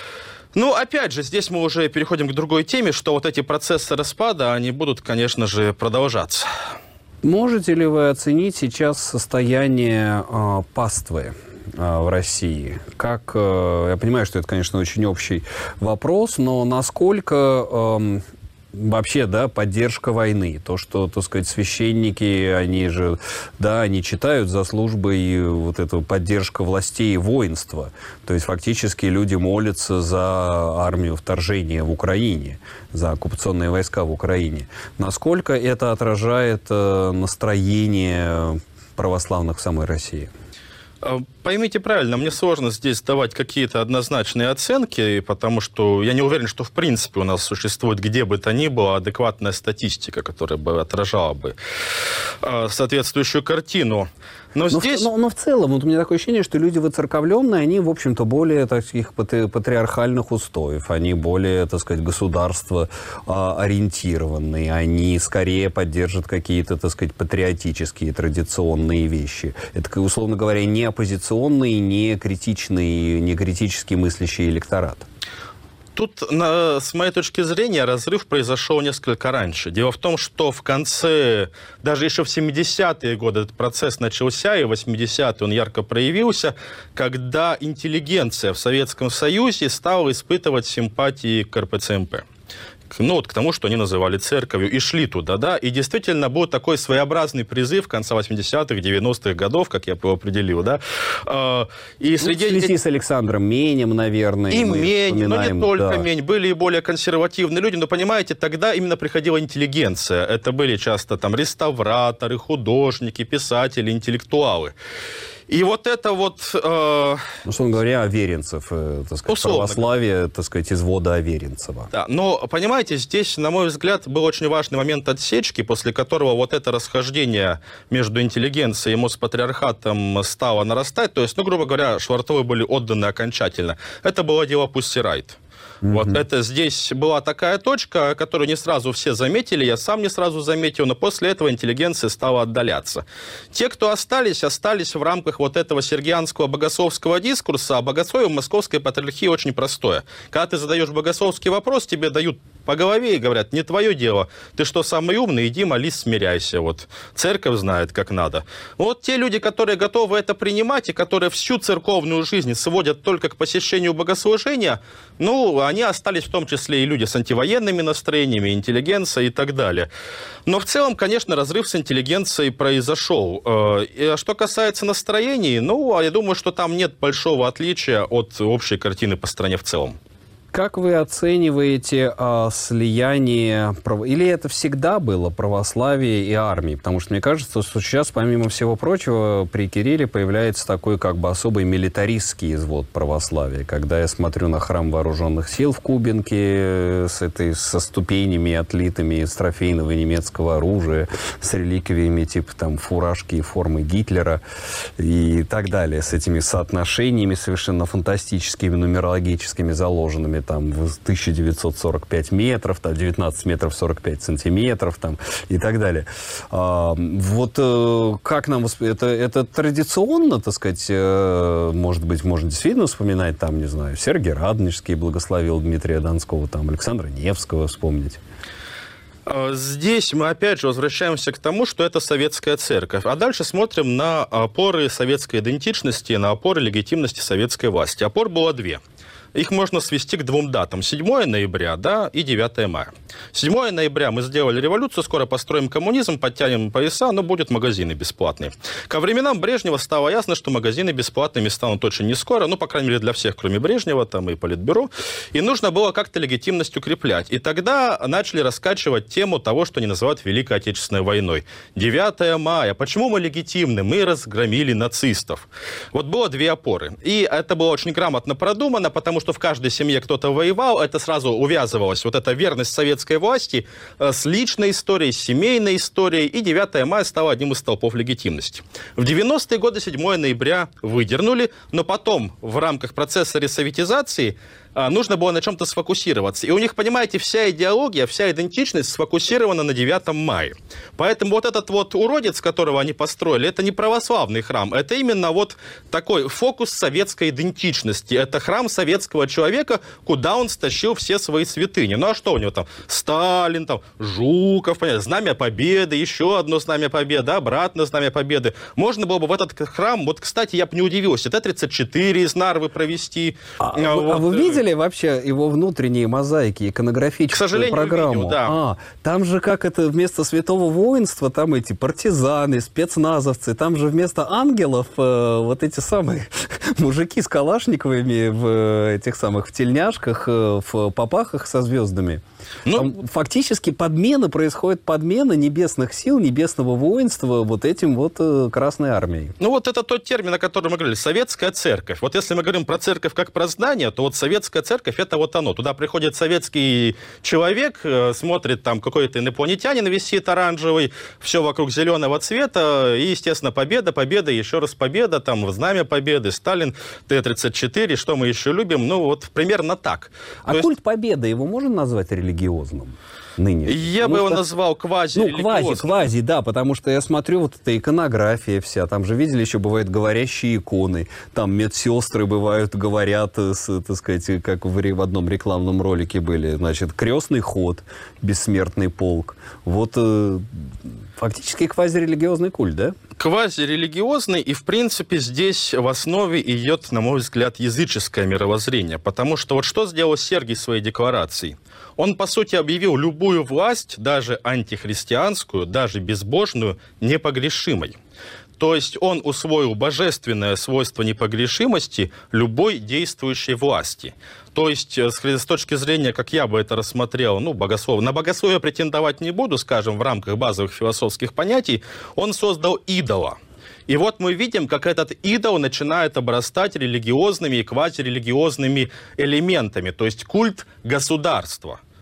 Ну, опять же, здесь мы уже переходим к другой теме, что вот эти процессы распада, они будут, конечно же, продолжаться. Можете ли вы оценить сейчас состояние э, паствы э, в России? Как, э, я понимаю, что это, конечно, очень общий вопрос, но насколько... Э, Вообще, да, поддержка войны. То, что, так сказать, священники, они же, да, они читают за службой вот эту поддержку властей и воинства. То есть, фактически, люди молятся за армию вторжения в Украине, за оккупационные войска в Украине. Насколько это отражает настроение православных в самой России? Поймите правильно, мне сложно здесь давать какие-то однозначные оценки, потому что я не уверен, что в принципе у нас существует где бы то ни было адекватная статистика, которая бы отражала бы соответствующую картину. Но, но, здесь... в, но, но в целом, вот у меня такое ощущение, что люди выцерковленные, они, в общем-то, более таких патриархальных устоев, они более, так сказать, государство ориентированные, они скорее поддержат какие-то, так сказать, патриотические, традиционные вещи. Это, условно говоря, не оппозиционный, не критичный, не критически мыслящий электорат. Тут, на, с моей точки зрения, разрыв произошел несколько раньше. Дело в том, что в конце, даже еще в семидесятые годы этот процесс начался, и в восьмидесятые он ярко проявился, когда интеллигенция в Советском Союзе стала испытывать симпатии к эр пэ цэ эм пэ. Ну, вот к тому, что они называли церковью, и шли туда, да, и действительно был такой своеобразный призыв конца восьмидесятых, девяностых годов, как я его определил, да, и среди... Ну, в связи с Александром Менем, наверное. И Мень, но не только да. Мень, были и более консервативные люди, но, понимаете, тогда именно приходила интеллигенция, это были часто там реставраторы, художники, писатели, интеллектуалы. И вот это вот... Э... Ну, условно говоря, Аверинцев, э, так сказать, условно. православие, так сказать, из вода Аверинцева. Да, но, понимаете, здесь, на мой взгляд, был очень важный момент отсечки, после которого вот это расхождение между интеллигенцией и Моспатриархатом стало нарастать. То есть, ну, грубо говоря, Швартовы были отданы окончательно. Это было дело Пусси Райт. Mm-hmm. Вот это здесь была такая точка, которую не сразу все заметили, я сам не сразу заметил, но после этого интеллигенция стала отдаляться. Те, кто остались, остались в рамках вот этого сергианского богословского дискурса, а богословие в Московской патриархии очень простое. Когда ты задаешь богословский вопрос, тебе дают по голове и говорят: не твое дело, ты что, самый умный, иди молись, смиряйся. Вот. Церковь знает, как надо. Вот те люди, которые готовы это принимать и которые всю церковную жизнь сводят только к посещению богослужения, ну, они остались в том числе и люди с антивоенными настроениями, интеллигенция и так далее. Но в целом, конечно, разрыв с интеллигенцией произошел. А что касается настроений, ну, я думаю, что там нет большого отличия от общей картины по стране в целом. Как вы оцениваете а, слияние, или это всегда было православие и армии? Потому что мне кажется, что сейчас, помимо всего прочего, при Кирилле появляется такой как бы особый милитаристский извод православия. Когда я смотрю на храм вооруженных сил в Кубинке с этой, со ступенями, отлитыми из трофейного немецкого оружия, с реликвиями типа там фуражки и формы Гитлера и так далее, с этими соотношениями совершенно фантастическими, нумерологическими, заложенными там тысяча девятьсот сорок пять метров, там девятнадцать метров сорок пять сантиметров там, и так далее. А, вот э, как нам... Это, это традиционно, так сказать, э, может быть, можно действительно вспоминать там, не знаю, Сергий Радонежский благословил Дмитрия Донского, там, Александра Невского вспомнить. Здесь мы опять же возвращаемся к тому, что это советская церковь. А дальше смотрим на опоры советской идентичности, на опоры легитимности советской власти. Опор было две. Их можно свести к двум датам. седьмое ноября, да, и девятое мая. седьмое ноября мы сделали революцию, скоро построим коммунизм, подтянем пояса, но будут магазины бесплатные. Ко временам Брежнева стало ясно, что магазины бесплатными станут очень не скоро, ну, по крайней мере, для всех, кроме Брежнева, там и Политбюро. И нужно было как-то легитимность укреплять. И тогда начали раскачивать тему того, что они называют Великой Отечественной войной. девятое мая. Почему мы легитимны? Мы разгромили нацистов. Вот было две опоры. И это было очень грамотно продумано, потому что в каждой семье кто-то воевал, это сразу увязывалось, вот эта верность советской власти с личной историей, с семейной историей, и девятое мая стало одним из столпов легитимности. В девяностые годы седьмое ноября выдернули, но потом в рамках процесса ресоветизации нужно было на чем-то сфокусироваться. И у них, понимаете, вся идеология, вся идентичность сфокусирована на девятом мае. Поэтому вот этот вот уродец, которого они построили, это не православный храм, это именно вот такой фокус советской идентичности. Это храм советского человека, куда он стащил все свои святыни. Ну а что у него там? Сталин, там, Жуков, понятно, Знамя Победы, еще одно Знамя Победы, обратно Знамя Победы. Можно было бы в этот храм, вот, кстати, я бы не удивился, Т тридцать четыре из Нарвы провести. А, вот. а вы видели вообще его внутренние мозаики, иконографическую К сожалению, программу? видел, да. А, там же как это вместо святого воинства, там эти партизаны, спецназовцы, там же вместо ангелов э, вот эти самые мужики с калашниковыми в этих самых в тельняшках, э, в попахах со звездами. Ну, там фактически подмена, происходит подмена небесных сил, небесного воинства вот этим вот э, Красной Армией. Ну вот это тот термин, о котором мы говорили, советская церковь. Вот если мы говорим про церковь как про здание, то вот советская церковь это вот оно. Туда приходит советский человек, э, смотрит, там какой-то инопланетянин висит оранжевый, все вокруг зеленого цвета, и, естественно, победа, победа, еще раз победа, там Знамя Победы, Сталин, Т тридцать четыре, что мы еще любим, ну вот примерно так. А то культ есть... победы его можно назвать религиозным? Ныне. Я потому бы его что... назвал квази-религиозным. Ну, квази, квази, да, потому что я смотрю, вот эта иконография вся, там же, видели, еще бывают говорящие иконы, там медсестры бывают, говорят, с, так сказать, как в, в одном рекламном ролике были, значит, крестный ход, бессмертный полк. Вот э, фактически квази-религиозный культ, да? Квази-религиозный, и, в принципе, здесь в основе идет, на мой взгляд, языческое мировоззрение. Потому что вот что сделал Сергий своей декларацией? Он, по сути, объявил любую власть, даже антихристианскую, даже безбожную, непогрешимой. То есть он усвоил божественное свойство непогрешимости любой действующей власти. То есть с точки зрения, как я бы это рассмотрел, ну, богослов... на богословие претендовать не буду, скажем, в рамках базовых философских понятий, он создал идола. И вот мы видим, как этот идол начинает обрастать религиозными и квазирелигиозными элементами, то есть культ государства.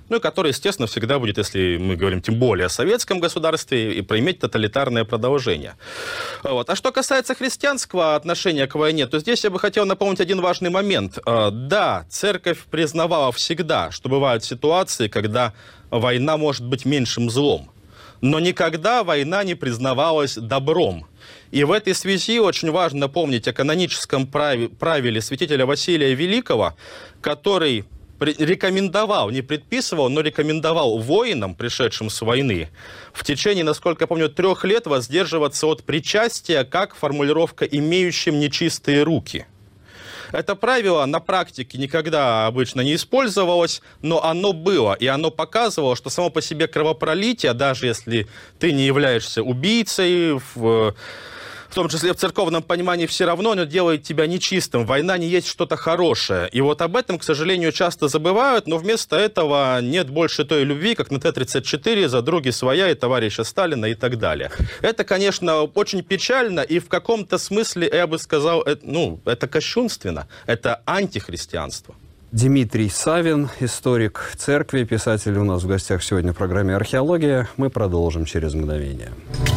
ну и который, естественно, всегда будет, если мы говорим тем более о советском государстве, и проиметь тоталитарное продолжение. Вот. А что касается христианского отношения к войне, то здесь я бы хотел напомнить один важный момент. Да, церковь признавала всегда, что бывают ситуации, когда война может быть меньшим злом. Но никогда война не признавалась добром. И в этой связи очень важно помнить о каноническом праве, правиле святителя Василия Великого, который рекомендовал, не предписывал, но рекомендовал воинам, пришедшим с войны, в течение, насколько я помню, трех лет воздерживаться от причастия, как формулировка «имеющим нечистые руки». Это правило на практике никогда обычно не использовалось, но оно было, и оно показывало, что само по себе кровопролитие, даже если ты не являешься убийцей, в, в том числе в церковном понимании, все равно оно делает тебя нечистым. Война не есть что-то хорошее. И вот об этом, к сожалению, часто забывают, но вместо этого нет больше той любви, как на Т тридцать четыре, за други своя и товарища Сталина и так далее. Это, конечно, очень печально, и в каком-то смысле, я бы сказал, это, ну, это кощунственно, это антихристианство. Дмитрий Савин, историк церкви, писатель, у нас в гостях сегодня в программе «Археология». Мы продолжим через мгновение.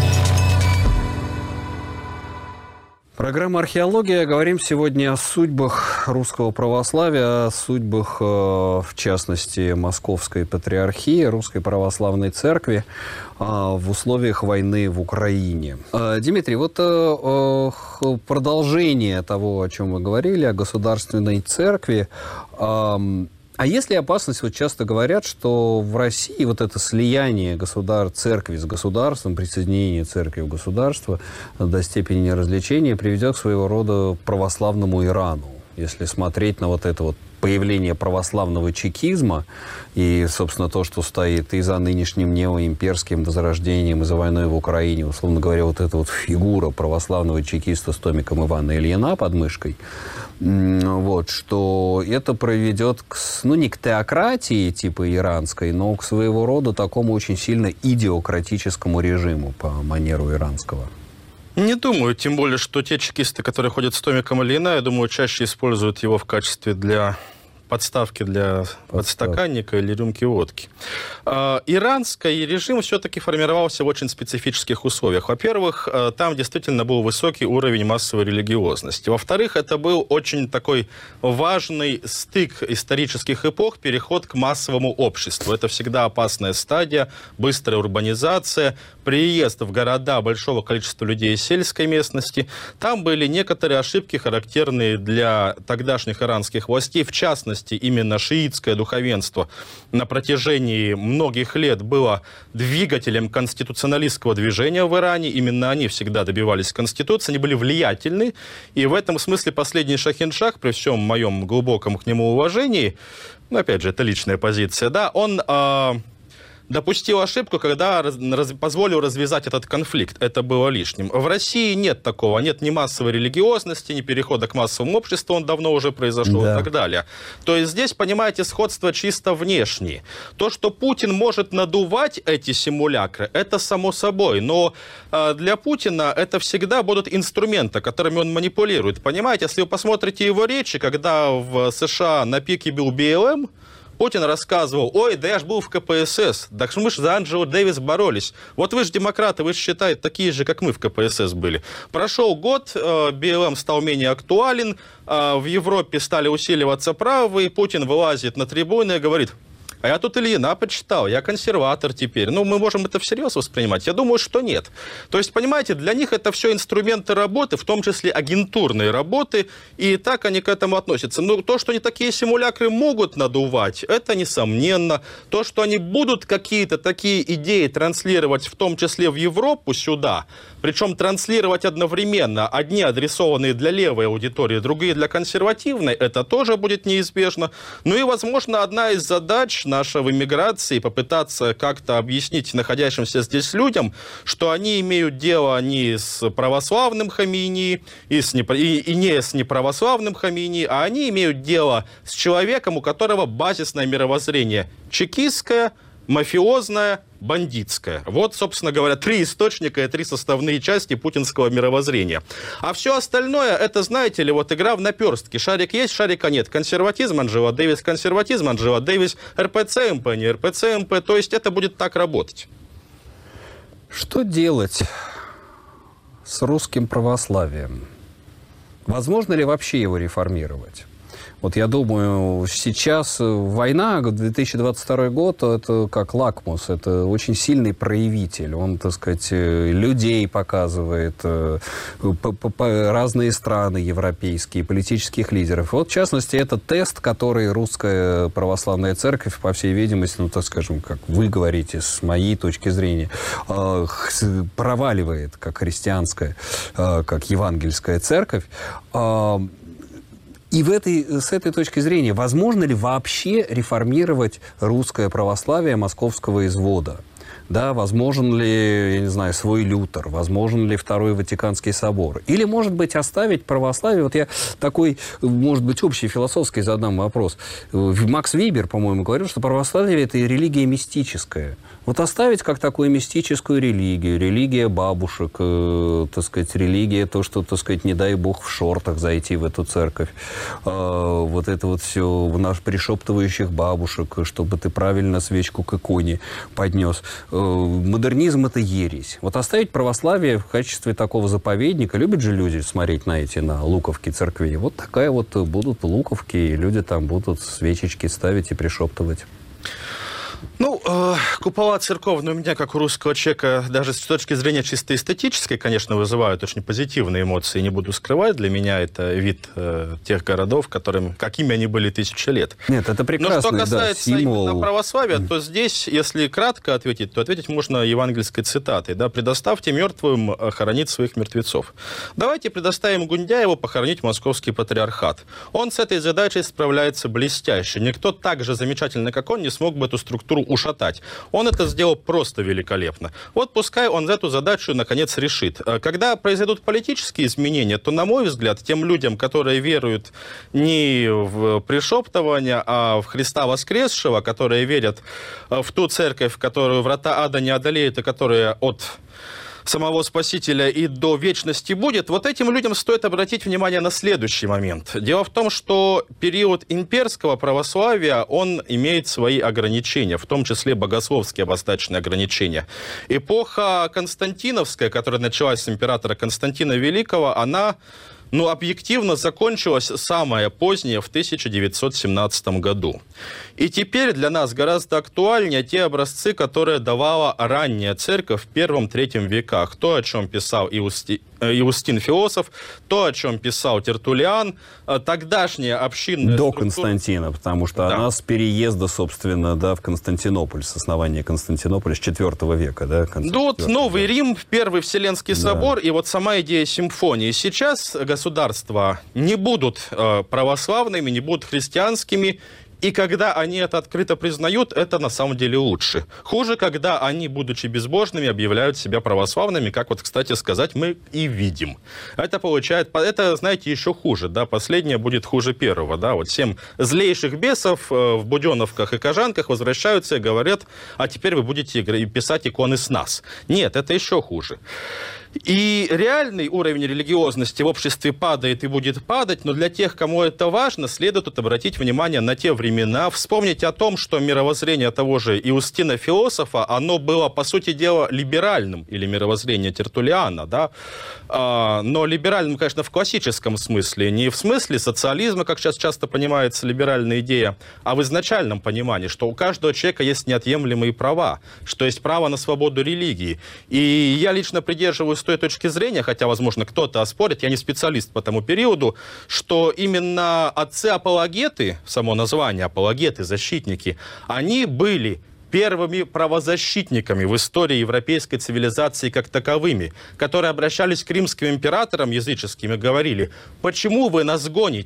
Программа «Археология». Говорим сегодня о судьбах русского православия, о судьбах, в частности, Московской Патриархии, Русской Православной Церкви в условиях войны в Украине. Дмитрий, вот продолжение того, о чем вы говорили, о государственной церкви. А есть ли опасность, вот часто говорят, что в России вот это слияние государ... церкви с государством, присоединение церкви в государство до степени неразличения приведет к своего рода православному Ирану? Если смотреть на вот это вот появление православного чекизма и, собственно, то, что стоит и за нынешним неоимперским возрождением, и за войной в Украине, условно говоря, вот эта вот фигура православного чекиста с томиком Ивана Ильина под мышкой, вот, что это приведет к, ну, не к теократии типа иранской, но к своего рода такому очень сильно идеократическому режиму по манеру иранского. Не думаю, тем более, что те чекисты, которые ходят с томиком Ильина, я думаю, чаще используют его в качестве для подставки для подстаканника или рюмки водки. Иранский режим все-таки формировался в очень специфических условиях. Во-первых, там действительно был высокий уровень массовой религиозности. Во-вторых, это был очень такой важный стык исторических эпох, переход к массовому обществу. Это всегда опасная стадия, быстрая урбанизация, приезд в города большого количества людей из сельской местности. Там были некоторые ошибки, характерные для тогдашних иранских властей, в частности, именно шиитское духовенство на протяжении многих лет было двигателем конституционалистского движения в Иране. Именно они всегда добивались конституции, они были влиятельны. И в этом смысле последний Шахиншах, при всем моем глубоком к нему уважении, ну, опять же, это личная позиция, да, он... Э допустил ошибку, когда раз, раз, позволил развязать этот конфликт. Это было лишним. В России нет такого. Нет ни массовой религиозности, ни перехода к массовому обществу. Он давно уже произошел, да, и так далее. То есть здесь, понимаете, сходство чисто внешнее. То, что Путин может надувать эти симулякры, это само собой. Но э, для Путина это всегда будут инструменты, которыми он манипулирует. Понимаете, если вы посмотрите его речи, когда в США на пике был би эл эм, Путин рассказывал: ой, да я ж был в ка пэ эс эс, так мы же за Анджело Дэвис боролись. Вот вы же демократы, вы же считаете, такие же, как мы в ка пэ эс эс были. Прошел год, би эл эм стал менее актуален, в Европе стали усиливаться правые, Путин вылазит на трибуны и говорит: а я тут Ильина почитал, я консерватор теперь. Ну, мы можем это всерьез воспринимать? Я думаю, что нет. То есть, понимаете, для них это все инструменты работы, в том числе агентурные работы, и так они к этому относятся. Но то, что они такие симулякры могут надувать, это несомненно. То, что они будут какие-то такие идеи транслировать, в том числе в Европу, сюда, причем транслировать одновременно, одни адресованные для левой аудитории, другие для консервативной, это тоже будет неизбежно. Ну и, возможно, одна из задач наша в эмиграции попытаться как-то объяснить находящимся здесь людям, что они имеют дело не с православным Хамини и, с непро... и, и не с неправославным Хамини, а они имеют дело с человеком, у которого базисное мировоззрение чекистское, мафиозная, бандитская. Вот, собственно говоря, три источника и три составные части путинского мировоззрения. А все остальное, это, знаете ли, вот игра в наперстки. Шарик есть, шарика нет. Консерватизм, Анджела Дэвис, консерватизм, Анджела Дэвис, РПЦ, МП, не РПЦ, МП. То есть это будет так работать. Что делать с русским православием? Возможно ли вообще его реформировать? Вот я думаю, сейчас война, две тысячи двадцать второй год, это как лакмус, это очень сильный проявитель. Он, так сказать, людей показывает, разные страны европейские, политических лидеров. Вот, в частности, это тест, который русская православная церковь, по всей видимости, ну, так скажем, как вы говорите, с моей точки зрения, проваливает, как христианская, как евангельская церковь. И в этой, с этой точки зрения, возможно ли вообще реформировать русское православие московского извода? Да, возможен ли, я не знаю, свой Лютер, возможен ли Второй Ватиканский собор? Или, может быть, оставить православие? Вот я такой, может быть, общий философский задам вопрос. Макс Вебер, по-моему, говорил, что православие – это религия мистическая. Вот оставить как такую мистическую религию, религия бабушек, э, так сказать, религия, то, что, так сказать, не дай бог в шортах зайти в эту церковь, э, вот это вот все в наш пришептывающих бабушек, чтобы ты правильно свечку к иконе поднес. Э, модернизм – это ересь. Вот оставить православие в качестве такого заповедника, любят же люди смотреть на эти, на луковки церквей, вот такая вот будут луковки, и люди там будут свечечки ставить и пришептывать. Ну, э, купола церковные у меня, как у русского человека, даже с точки зрения чисто эстетической, конечно, вызывают очень позитивные эмоции, не буду скрывать. Для меня это вид э, тех городов, которым, какими они были тысячи лет. Нет, это прекрасно. Но что касается да, символ... именно православия, то здесь, если кратко ответить, то ответить можно евангельской цитатой. Да, «Предоставьте мертвым хоронить своих мертвецов». Давайте предоставим Гундяеву похоронить московский патриархат. Он с этой задачей справляется блестяще. Никто так же замечательно, как он, не смог бы эту структуру ушатать. Он это сделал просто великолепно. Вот пускай он эту задачу наконец решит. Когда произойдут политические изменения, то, на мой взгляд, тем людям, которые веруют не в пришептывание, а в Христа воскресшего, которые верят в ту церковь, которую врата ада не одолеют, и которая от самого Спасителя и до вечности будет, вот этим людям стоит обратить внимание на следующий момент. Дело в том, что период имперского православия, он имеет свои ограничения, в том числе богословские обозначенные ограничения. Эпоха константиновская, которая началась с императора Константина Великого, она... Ну, объективно закончилась самое позднее в тысяча девятьсот семнадцатом году. И теперь для нас гораздо актуальнее те образцы, которые давала ранняя церковь в первом-третьем веках. То, о чем писал Иусти... Иустин Философ, то, о чем писал Тертуллиан, тогдашняя общинная До структура... Константина, потому что да. она с переезда, собственно, да, в Константинополь, с основания Константинополя с четвёртого века. Да, вот Новый века. Рим, Первый Вселенский да. собор, и вот сама идея симфонии. Сейчас государства не будут э, православными, не будут христианскими, и когда они это открыто признают, это на самом деле лучше. Хуже, когда они, будучи безбожными, объявляют себя православными, как вот, кстати сказать, мы и видим. Это получает, это, знаете, еще хуже, да, последнее будет хуже первого, да, вот семь злейших бесов э, в буденовках и кожанках возвращаются и говорят, а теперь вы будете писать иконы с нас. Нет, это еще хуже. И реальный уровень религиозности в обществе падает и будет падать, но для тех, кому это важно, следует тут обратить внимание на те времена, вспомнить о том, что мировоззрение того же Иустина Философа, оно было, по сути дела, либеральным, или мировоззрение Тертуллиана, да, а, но либеральным, конечно, в классическом смысле, не в смысле социализма, как сейчас часто понимается либеральная идея, а в изначальном понимании, что у каждого человека есть неотъемлемые права, что есть право на свободу религии. И я лично придерживаюсь с той точки зрения, хотя, возможно, кто-то оспорит, я не специалист по тому периоду, что именно отцы-апологеты, само название апологеты, защитники, они были первыми правозащитниками в истории европейской цивилизации как таковыми, которые обращались к римским императорам языческим и говорили, почему вы нас гоните?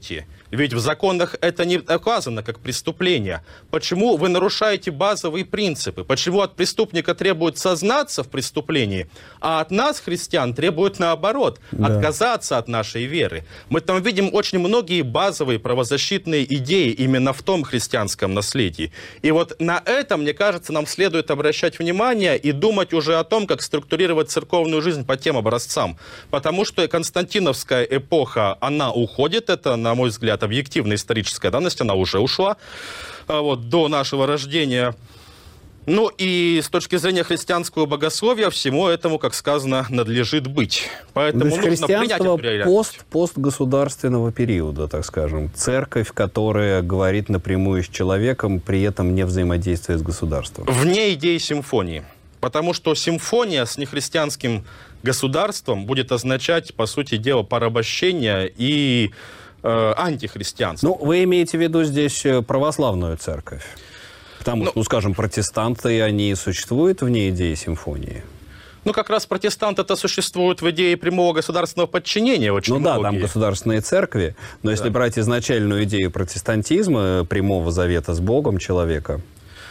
Ведь в законах это не указано как преступление. Почему вы нарушаете базовые принципы? Почему от преступника требуют сознаться в преступлении, а от нас, христиан, требуют наоборот, да. отказаться от нашей веры? Мы там видим очень многие базовые правозащитные идеи именно в том христианском наследии. И вот на это, мне кажется, нам следует обращать внимание и думать уже о том, как структурировать церковную жизнь по тем образцам. Потому что константиновская эпоха, она уходит, это, на мой взгляд, объективная историческая данность, она уже ушла вот, до нашего рождения. Ну и с точки зрения христианского богословия всему этому, как сказано, надлежит быть. Поэтому то есть нужно принять эту реальность. Пост, постгосударственного периода, так скажем. Церковь, которая говорит напрямую с человеком, при этом не взаимодействует с государством. Вне идеи симфонии. Потому что симфония с нехристианским государством будет означать, по сути дела, порабощение и э, антихристианство. Ну, вы имеете в виду здесь православную церковь? Потому ну, что, ну, скажем, протестанты, они существуют вне идеи симфонии? Ну, как раз протестанты-то существуют в идее прямого государственного подчинения. Очень ну многие. Да, там государственные церкви. Но да. если брать изначальную идею протестантизма, прямого завета с Богом человека...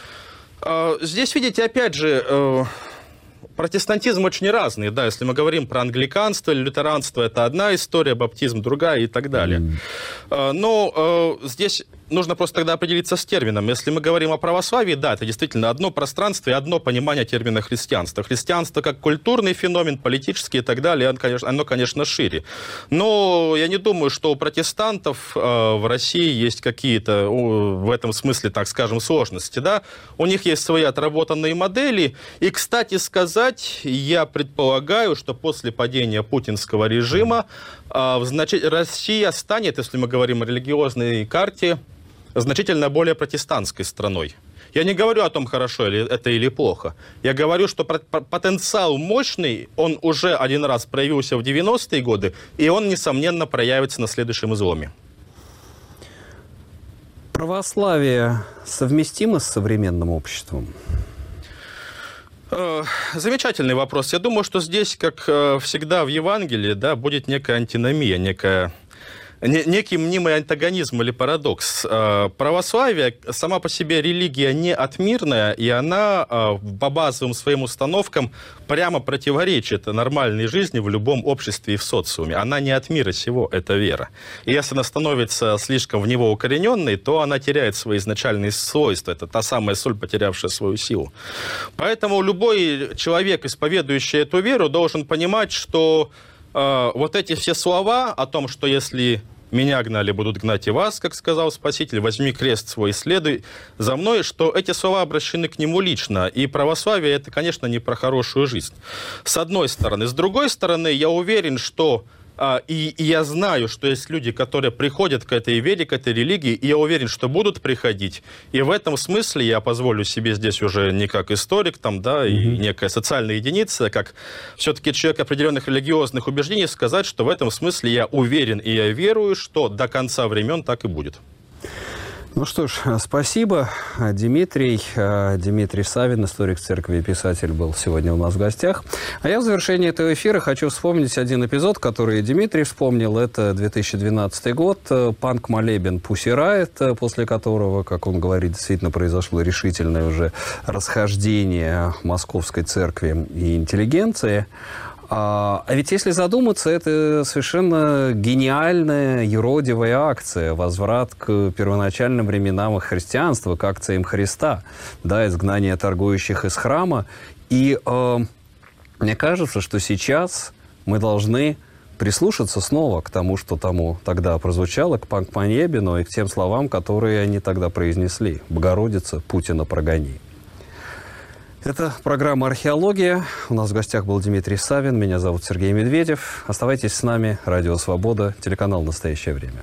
Здесь, видите, опять же, протестантизм очень разный. Да, если мы говорим про англиканство или лютеранство, это одна история, баптизм другая и так далее. Mm. Но здесь нужно просто тогда определиться с термином. Если мы говорим о православии, да, это действительно одно пространство и одно понимание термина христианства. Христианство как культурный феномен, политический и так далее, оно, конечно, оно, конечно, шире. Но я не думаю, что у протестантов э, в России есть какие-то в этом смысле, так скажем, сложности. Да? У них есть свои отработанные модели. И, кстати сказать, я предполагаю, что после падения путинского режима э, значит, Россия станет, если мы говорим о религиозной карте, значительно более протестантской страной. Я не говорю о том, хорошо ли это или плохо. Я говорю, что потенциал мощный, он уже один раз проявился в девяностые годы, и он, несомненно, проявится на следующем изломе. Православие совместимо с современным обществом? Замечательный вопрос. Я думаю, что здесь, как всегда в Евангелии, да, будет некая антиномия, некая... некий мнимый антагонизм или парадокс. Православие, сама по себе религия не отмирная, и она по базовым своим установкам прямо противоречит нормальной жизни в любом обществе и в социуме. Она не от мира сего, это вера. И если она становится слишком в него укорененной, то она теряет свои изначальные свойства. Это та самая соль, потерявшая свою силу. Поэтому любой человек, исповедующий эту веру, должен понимать, что вот эти все слова о том, что если меня гнали, будут гнать и вас, как сказал Спаситель, возьми крест свой и следуй за мной, что эти слова обращены к нему лично. И православие это, конечно, не про хорошую жизнь. С одной стороны. С другой стороны, я уверен, что И, и я знаю, что есть люди, которые приходят к этой вере, к этой религии, и я уверен, что будут приходить. И в этом смысле я позволю себе здесь уже не как историк, там, да, mm-hmm. и некая социальная единица, как все-таки человек определенных религиозных убеждений, сказать, что в этом смысле я уверен и я верую, что до конца времен так и будет. Ну что ж, спасибо, Дмитрий. Дмитрий Савин, историк церкви и писатель, был сегодня у нас в гостях. А я в завершении этого эфира хочу вспомнить один эпизод, который Дмитрий вспомнил. Это две тысячи двенадцатый год, панк-молебен Pussy Riot, после которого, как он говорит, действительно произошло решительное уже расхождение московской церкви и интеллигенции. А ведь если задуматься, это совершенно гениальная, юродивая акция, возврат к первоначальным временам христианства, к акциям Христа, да, изгнание торгующих из храма. И э, мне кажется, что сейчас мы должны прислушаться снова к тому, что тому тогда прозвучало, к панк-молебену и к тем словам, которые они тогда произнесли. «Богородица, Путина прогони». Это программа «Археология». У нас в гостях был Дмитрий Савин. Меня зовут Сергей Медведев. Оставайтесь с нами. Радио «Свобода», телеканал «Настоящее время».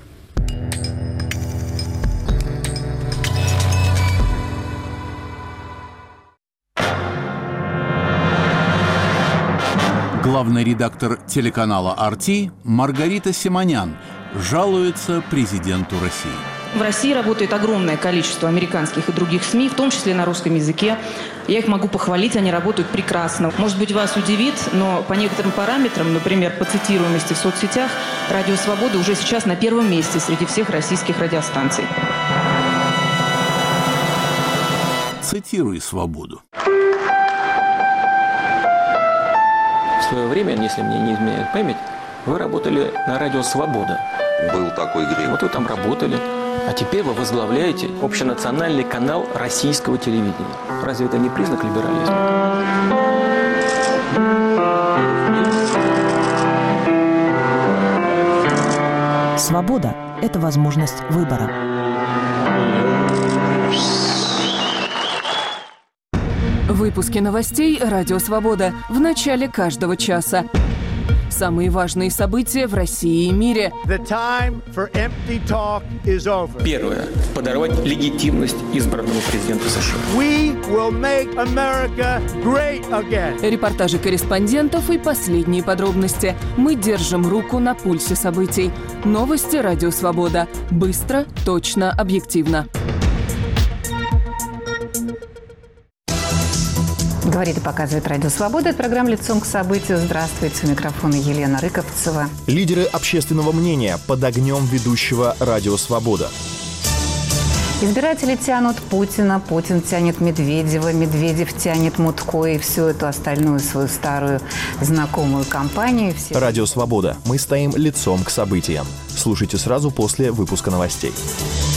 Главный редактор телеканала «Арти» Маргарита Симонян жалуется президенту России. В России работает огромное количество американских и других СМИ, в том числе на русском языке. Я их могу похвалить, они работают прекрасно. Может быть, вас удивит, но по некоторым параметрам, например, по цитируемости в соцсетях, «Радио Свобода» уже сейчас на первом месте среди всех российских радиостанций. Цитируй «Свободу». В свое время, если мне не изменяет память, вы работали на радио «Свобода». Был такой грех. Вот вы там работали. А теперь вы возглавляете общенациональный канал российского телевидения. Разве это не признак либерализма? Свобода – это возможность выбора. Выпуски новостей «Радио Свобода» в начале каждого часа. Самые важные события в России и мире. Первое. Подорвать легитимность избранному президенту США. Репортажи корреспондентов и последние подробности. Мы держим руку на пульсе событий. Новости «Радио Свобода». Быстро, точно, объективно. Говорит и показывает «Радио Свобода». Это программа «Лицом к событию». Здравствуйте. У микрофона Елена Рыковцева. Лидеры общественного мнения под огнем ведущего «Радио Свобода». Избиратели тянут Путина, Путин тянет Медведева, Медведев тянет Мутко и всю эту остальную свою старую знакомую компанию. Все... «Радио Свобода». Мы стоим лицом к событиям. Слушайте сразу после выпуска новостей.